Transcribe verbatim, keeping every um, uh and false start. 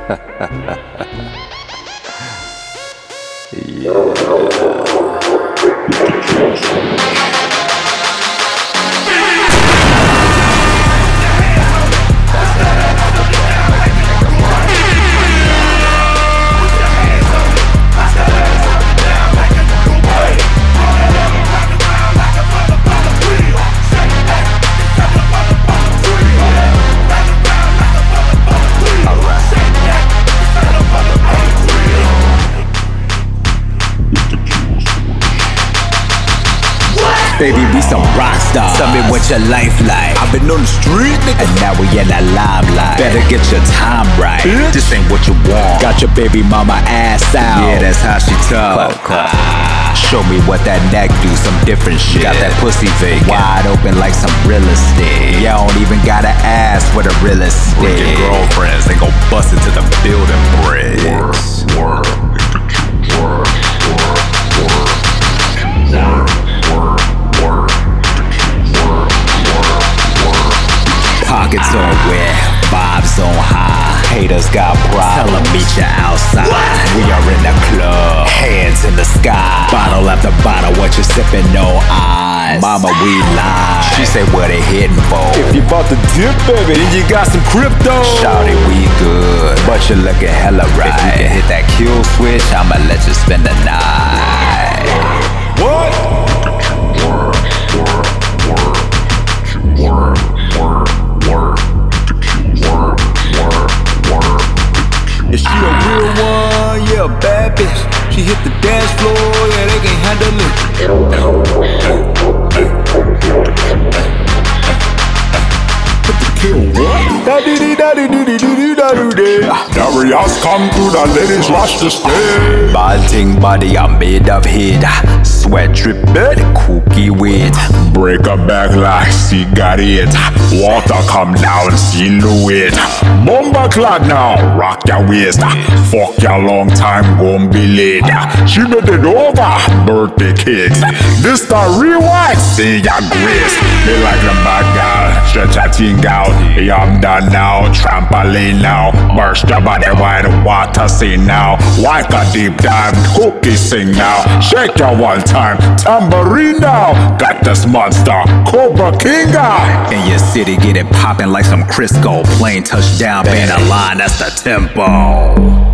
Baby, we some rock stars. Tell me what your life like. I've been on the street, nigga, and now we in the limelight. Better get your time right. Bitch. This ain't what you want. Got your baby mama ass out. Yeah, that's how she talk. Ah, show me what that neck do. Some different shit. Got that pussy vacant, wide open like some real estate. You don't even gotta ask for the realest. Bring your girlfriends, they gon' bust into the building bricks. Word, word. Pockets on wet, vibes on high. Haters got problems, tell them meet you outside. What? We are in the club, hands in the sky. Bottle after bottle, what you sipping, no eyes. Mama, we live. She say what they hitting for. If you bought the dip, baby, then you got some crypto. Shout it, we good, but you looking hella right. If you can hit that kill switch, I'ma let you spend the night. What? Is she a real one? Yeah, a bad bitch. She hit the dance floor, yeah, they can't handle it. Put the kill what? Darius come to the ladies, rush the stage. Balting body, I'm made of heat. Sweat dripping, cookie wet. Break a back like cigarette. Water come down, silhouette. Bomba clad now, rock your waist. Fuck your long time, gon' be late. She made it over, birthday cakes. This the rewind, say your grace. Me like the bad girl, stretch a thing out. Yeah, I'm done now, trampoline now. Burst your body while the water sing now. Like a deep dive, cookie sing now. Shake your one time, tambourine now. Got this monster, Cobra King out. In your city, get it poppin' like some Crisco. Plane touchdown, band a line, that's the tempo.